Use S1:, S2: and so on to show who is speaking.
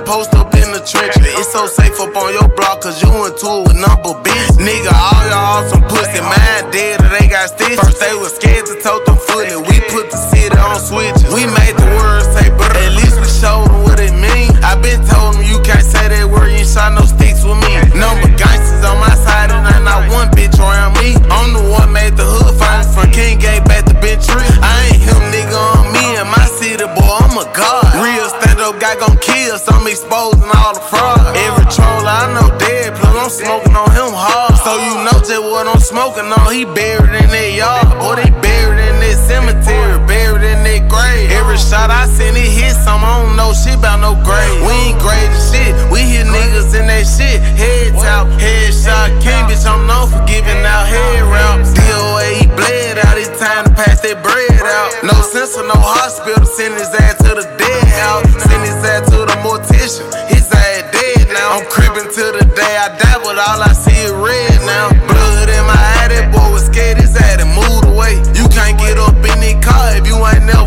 S1: post up in the trenches. It's so safe up on your block, cause you into it with number bitch. Nigga, all y'all some pussy, mine dead or they got stitches. First they was scared to tote them fully, we put the city on switches. We made the words say brr, at least we showed them what it mean. I been told them you can't say that word, you ain't shot no sticks with me. Number gangsters on my side and I not one bitch around me. I'm the one made the hood finally from King Gate back to Bench Tree. I ain't him nigga on me and my city, boy, I'm a god. Real stand-up guy gon' kill, so I'm exposing all the fraud. Every troll I know dead, plus I'm smoking on him hard. So you know just what I'm smoking on, he buried in that yard. Boy, they buried in that cemetery, buried in that grave. Every shot I send, it hit some, I don't know shit about no grave. We ain't grading shit, we hit niggas in that shit. Head top, headshot, king, bitch, I'm known for giving out head raps. DOA, he bled out, it's time to pass that bread out. No sense of no hospital, send his ass to the dead house. Send his ass to the mortician, his ass dead now. I'm creeping till the day I die, but all I see is red now. Blood in my eye, that boy was scared, his ass and moved away. You can't get up in that car if you ain't never